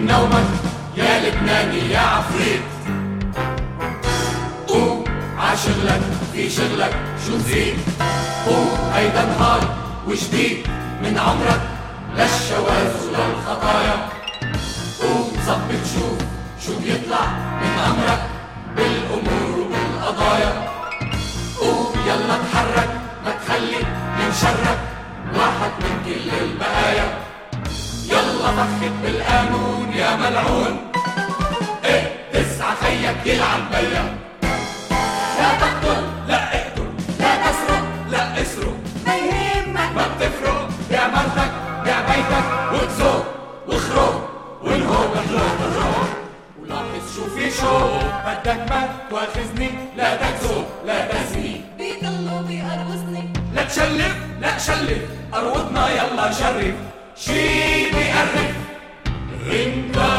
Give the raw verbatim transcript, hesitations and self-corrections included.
نومك يا لبناني يا عفريت. قوم عشغلك في شغلك شو تزيد. قوم هيدا نهار وجديد من عمرك للشواذ وللخطايا. قوم صبت شوف شو بيطلع من أمرك بالأمور وبالقضايا. قوم يلا تحرك ما تخلي من شرك واحد من كل البقايا. يلا فخد بالقانون يا ملعون. ايه تسعى خيك يلعن بيا. لا تقتل لا اقتل لا تسرق لا اسرق ما يهمك ما بتفرق. يا مرتك يا بيتك وتزوق وخروق ونهوب حلوق الروق. ولاحظ شو في شوق بدك ما تواخذني لا تكذب لا تزني. بيضلوا بيقروصني لا تشلف لا شلف أروضنا يلا شرف. شي بيقرف انت